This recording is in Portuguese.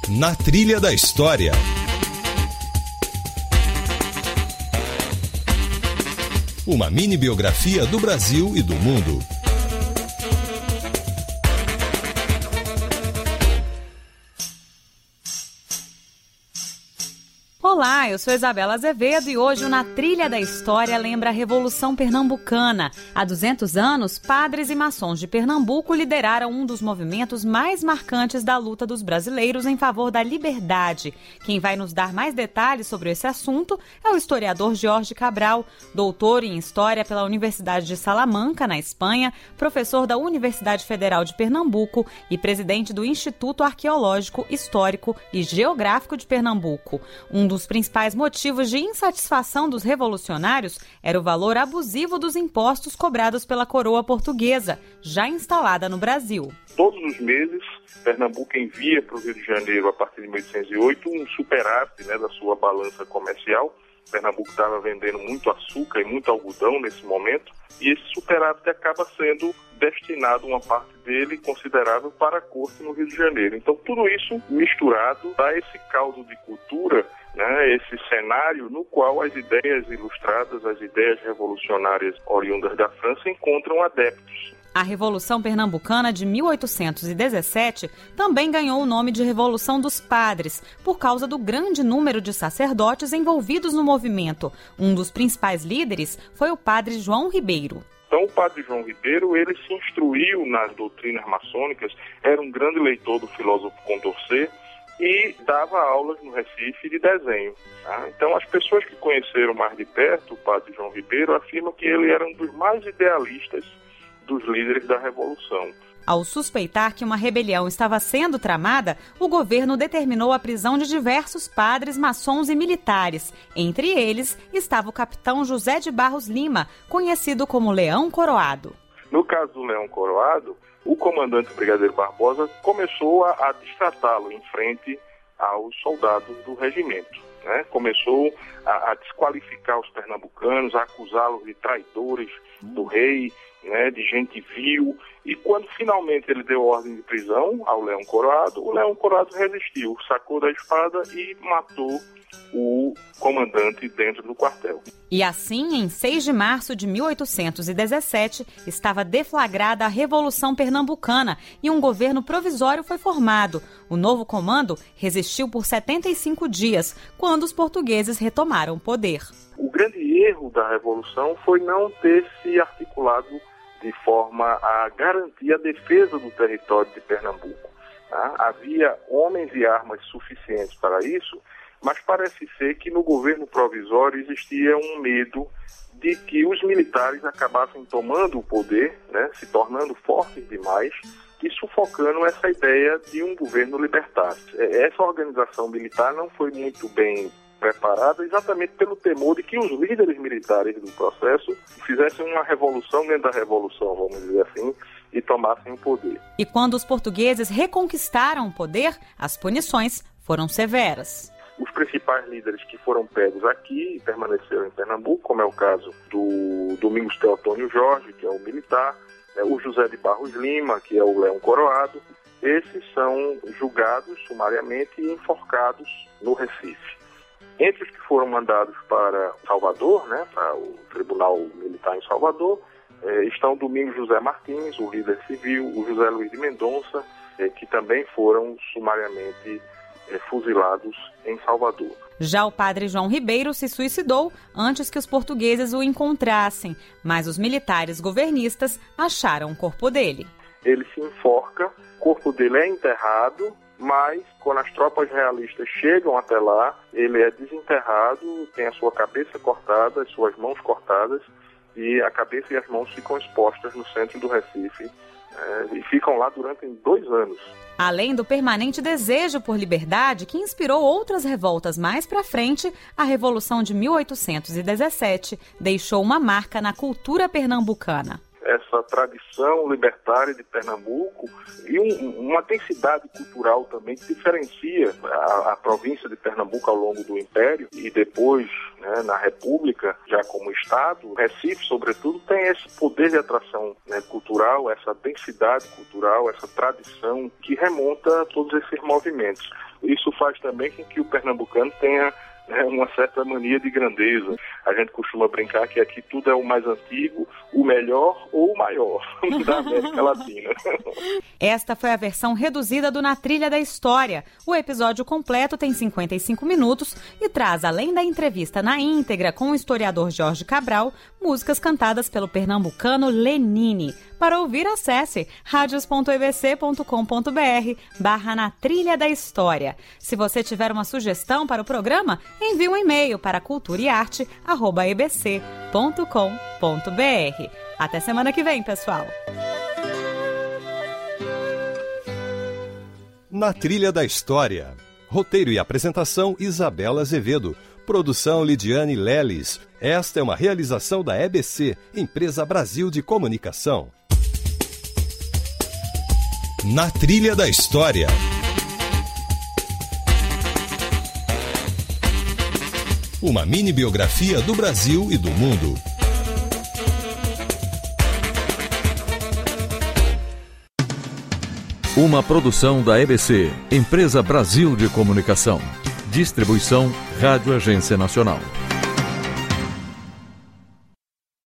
Na Trilha da História. Uma mini biografia do Brasil e do mundo. Olá, eu sou Isabela Azevedo e hoje o Na Trilha da História lembra a Revolução Pernambucana. Há 200 anos, padres e maçons de Pernambuco lideraram um dos movimentos mais marcantes da luta dos brasileiros em favor da liberdade. Quem vai nos dar mais detalhes sobre esse assunto é o historiador Jorge Cabral, doutor em História pela Universidade de Salamanca, na Espanha, professor da Universidade Federal de Pernambuco e presidente do Instituto Arqueológico, Histórico e Geográfico de Pernambuco. Um dos principais motivos de insatisfação dos revolucionários era o valor abusivo dos impostos cobrados pela coroa portuguesa, já instalada no Brasil. Todos os meses, Pernambuco envia para o Rio de Janeiro, a partir de 1808, um superávit da sua balança comercial. Pernambuco estava vendendo muito açúcar e muito algodão nesse momento, e esse superávit acaba sendo destinado, uma parte dele considerável, para a corte no Rio de Janeiro. Então, tudo isso misturado dá esse caldo de cultura, esse cenário no qual as ideias ilustradas, as ideias revolucionárias oriundas da França encontram adeptos. A Revolução Pernambucana de 1817 também ganhou o nome de Revolução dos Padres, por causa do grande número de sacerdotes envolvidos no movimento. Um dos principais líderes foi o padre João Ribeiro. Então, o padre João Ribeiro, ele se instruiu nas doutrinas maçônicas, era um grande leitor do filósofo Condorcet e dava aulas no Recife de desenho. Tá? Então, as pessoas que conheceram mais de perto o padre João Ribeiro afirmam que ele era um dos mais idealistas dos líderes da Revolução. Ao suspeitar que uma rebelião estava sendo tramada, o governo determinou a prisão de diversos padres, maçons e militares. Entre eles estava o capitão José de Barros Lima, conhecido como Leão Coroado. No caso do Leão Coroado, o comandante Brigadeiro Barbosa começou a destratá-lo em frente aos soldados do regimento. Começou a desqualificar os pernambucanos, a acusá-los de traidores do rei, de gente vil, e quando finalmente ele deu ordem de prisão ao Leão Coroado, o Leão Coroado resistiu, sacou da espada e matou o comandante dentro do quartel. E assim, em 6 de março de 1817, estava deflagrada a Revolução Pernambucana e um governo provisório foi formado. O novo comando resistiu por 75 dias, quando os portugueses retomaram o poder. O grande erro da Revolução foi não ter se articulado de forma a garantir a defesa do território de Pernambuco. Havia homens e armas suficientes para isso, mas parece ser que no governo provisório existia um medo de que os militares acabassem tomando o poder, se tornando fortes demais e sufocando essa ideia de um governo libertário. Essa organização militar não foi muito bem preparada exatamente pelo temor de que os líderes militares do processo fizessem uma revolução dentro da revolução, vamos dizer assim, e tomassem o poder. E quando os portugueses reconquistaram o poder, as punições foram severas. Os principais líderes que foram pegos aqui e permaneceram em Pernambuco, como é o caso do Domingos Teotônio Jorge, que é o militar, o José de Barros Lima, que é o Leão Coroado, esses são julgados sumariamente e enforcados no Recife. Entre os que foram mandados para Salvador, para o Tribunal Militar em Salvador, estão Domingos José Martins, o líder civil, o José Luiz de Mendonça, que também foram sumariamente fuzilados em Salvador. Já o padre João Ribeiro se suicidou antes que os portugueses o encontrassem, mas os militares governistas acharam o corpo dele. Ele se enforca, o corpo dele é enterrado, mas quando as tropas realistas chegam até lá, ele é desenterrado, tem a sua cabeça cortada, as suas mãos cortadas, e a cabeça e as mãos ficam expostas no centro do Recife, e ficam lá durante 2 anos. Além do permanente desejo por liberdade que inspirou outras revoltas mais para frente, a Revolução de 1817 deixou uma marca na cultura pernambucana. Essa tradição libertária de Pernambuco e uma densidade cultural também que diferencia a província de Pernambuco ao longo do Império e depois, na República, já como Estado. Recife, sobretudo, tem esse poder de atração cultural, essa densidade cultural, essa tradição que remonta a todos esses movimentos. Isso faz também com que o pernambucano tenha uma certa mania de grandeza. A gente costuma brincar que aqui tudo é o mais antigo, o melhor ou o maior da América Latina. Esta foi a versão reduzida do Na Trilha da História. O episódio completo tem 55 minutos e traz, além da entrevista na íntegra com o historiador Jorge Cabral, músicas cantadas pelo pernambucano Lenine. Para ouvir, acesse radios.ebc.com.br/Na Trilha da História. Se você tiver uma sugestão para o programa, envie um e-mail para culturaearte@ebc.com.br. Até semana que vem, pessoal! Na Trilha da História. Roteiro e apresentação, Isabela Azevedo. Produção, Lidiane Leles. Esta é uma realização da EBC, Empresa Brasil de Comunicação. Na Trilha da História. Uma mini biografia do Brasil e do mundo. Uma produção da EBC, Empresa Brasil de Comunicação. Distribuição Rádio Agência Nacional.